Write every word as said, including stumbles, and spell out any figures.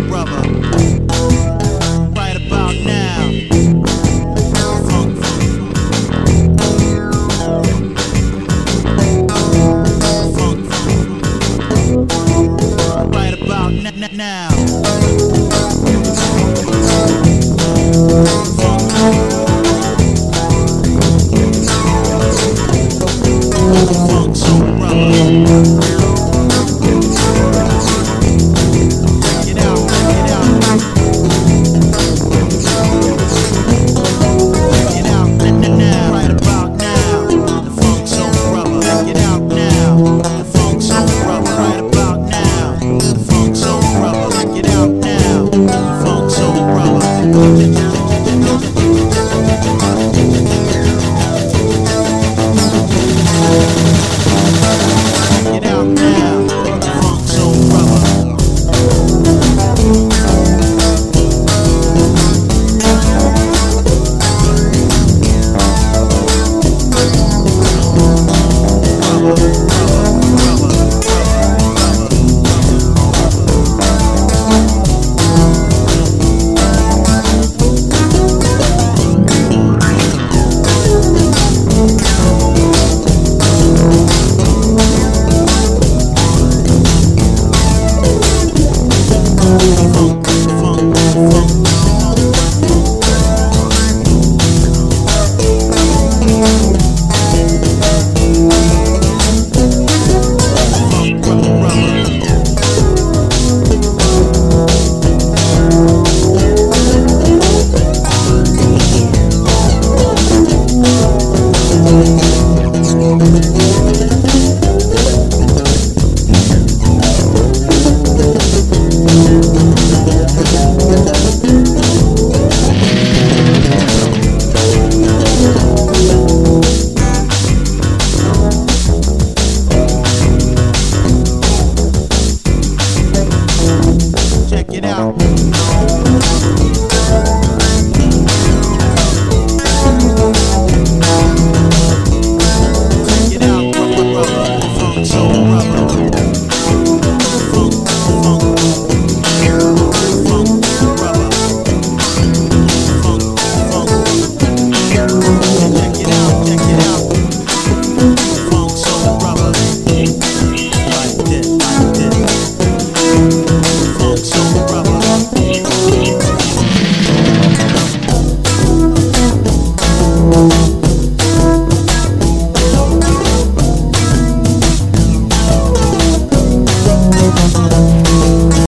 rubber. Right about now. Funk, funk, funk, funk. Right about n- n- now. Funk, funk, soul rubber. Get out, get out. Get out now, right about now. The funk soul rubber. Get out now. The funk soul rubber. Right about now. The funk soul rubber. Get out now. The funk soul rubber. Get out now. The funk soul rubber. Check it out.